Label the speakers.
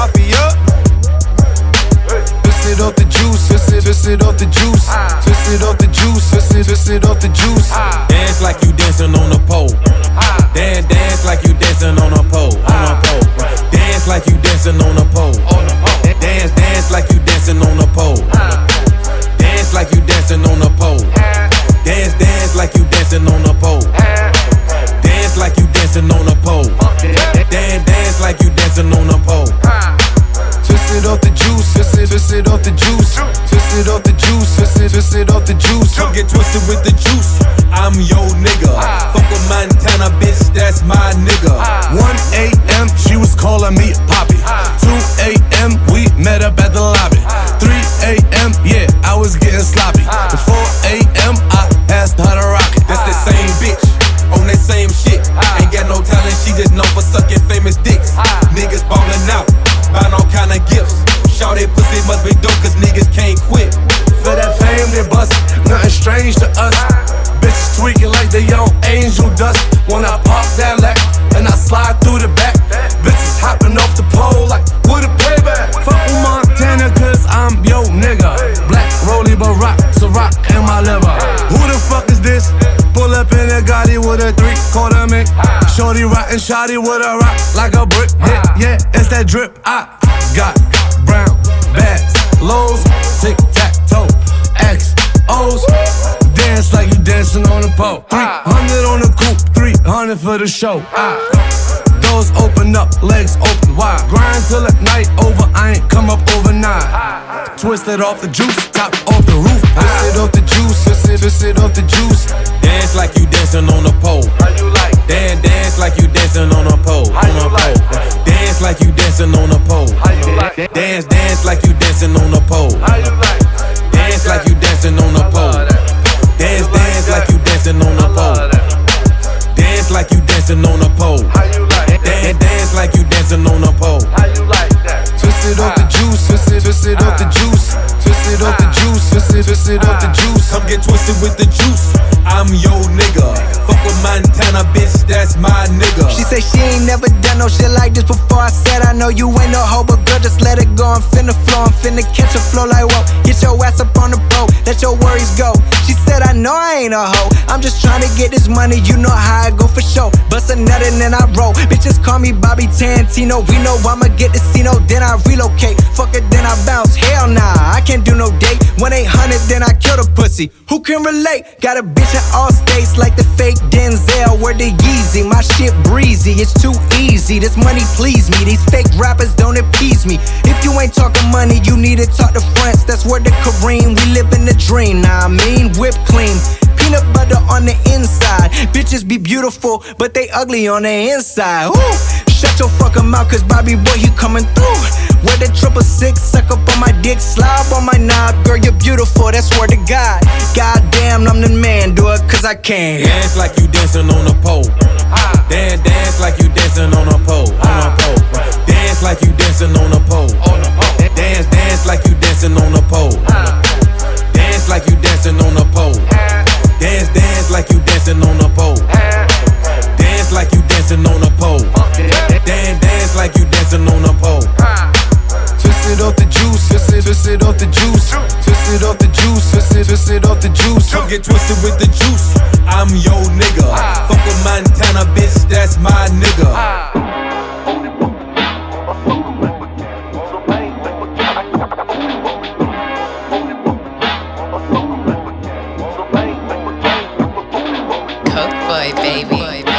Speaker 1: mafia. Twist it off the juice, twist it off the juice, twist it off the juice, twist it off the juice.
Speaker 2: Dance like you dancing on a pole. Dance like you dancing on a pole. Dance like you dancing on a pole. Dance like you dancing on a pole. Dance like you dancing on a pole. Dance like you dancing on a pole. Dance like you dancing on a pole. Dance like you dancing on a pole.
Speaker 1: Twist it off the juice, twist it off the juice, twist it off the juice, twist it off the juice.
Speaker 2: Come get twisted with the juice. I'm your nigga. Fuck with Montana, bitch, that's my nigga.
Speaker 1: 1 a.m. she was calling me Poppy. 2 a.m. we met up at the lobby. 3 a.m. yeah, I was getting sloppy. 4 a.m. I asked her to rock it.
Speaker 2: That's the same bitch on that same shit. Ain't got no talent, she just known for sucking famous dicks. Niggas ballin' out, buying all kind of gifts. Shawty pussy must be dope, cause niggas can't quit.
Speaker 1: For that fame they bust, nothing strange to us. Bitches tweaking like they on angel dust. When I pop that lack and I slide through the back, bitches hopping off the pole like, what a payback. Fuck with Montana cause I'm yo nigga. Black Rollie Barack, Ciroc in my liver. Who the fuck is this? Pull up in a Gotti with a 3/4 mink. Shorty rockin' shawty with a rock like a brick. Yeah, it's that drip. I got brown bags, lows, tic-tac-toe, XOs. Dance like you dancing on a pole. 300 on the coupe, 300 for the show. Doors open up, legs open wide. Grind till the night over, I ain't come up overnight. Twist it off the juice, top off the roof. Twist it off the juice, twist it off the juice.
Speaker 2: Dance like you dancing on a pole.
Speaker 1: How you like?
Speaker 2: Dance like you dancing on a pole. Dance like you dancing on a pole.
Speaker 1: How you like?
Speaker 2: Dance like you dancing on a pole.
Speaker 1: How you like?
Speaker 2: Dance like you dancing on a pole. Dance like you dancing on a pole. Dance like you dancing on a pole.
Speaker 1: How you like?
Speaker 2: Dance like you dancing on a pole.
Speaker 1: How you like that? Twist it off the juice, twist it off the juice, twist it off the juice, twist it off the juice.
Speaker 2: Come get twisted with the juice. I'm your nigga. Fuck with Montana, bitch, that's my nigga.
Speaker 3: She say she ain't never done no shit like this before. I said I know you ain't no hoe, but girl, just let it go. I'm finna flow, I'm finna catch a flow like whoa. Get your ass up on the boat, let your worries go. She said I know I ain't a hoe, I'm just tryna get this money, you know how I go for show. Bust a nut and then I roll, bitches call me Bobby Tarantino. We know I'ma get the Cino, then I relocate. Fuck it, then I bounce, hell nah, I can't do no date. 1-800, then I kill the pussy, who can relate? Got a bitch in all states like the fake Denzel. Word to Yeezy, my shit breezy, it's too easy. This money please me, these fake rappers don't appease me. If you ain't talking money, you need to talk to France. That's where the Kareem, we live in the dream. Nah, I mean, whip clean, peanut butter on the inside. Bitches be beautiful, but they ugly on the inside. Ooh, shut your fucking mouth, cause Bobby boy, he coming through. With the 666, suck up on my dick, slob on my knob. Girl, you're beautiful, that's word to God. Goddamn, I'm the man, do it cause I can.
Speaker 2: Dance like you dancing on a pole. Dance like you dancing on a pole. Dance like you dancing on a pole. Dance like you dancing on a pole. Dance like you dancing on a pole. Dance like you dancing on a pole. Dance like you dancing on a pole. Dance like you dancing on a pole.
Speaker 1: Twist it off the juice, twist it off the juice, twist it off the juice, twist it off the juice.
Speaker 2: Come get twisted with the juice. I'm your nigga. Fuck with Montana, bitch, that's my nigga.
Speaker 4: Coke boy, baby.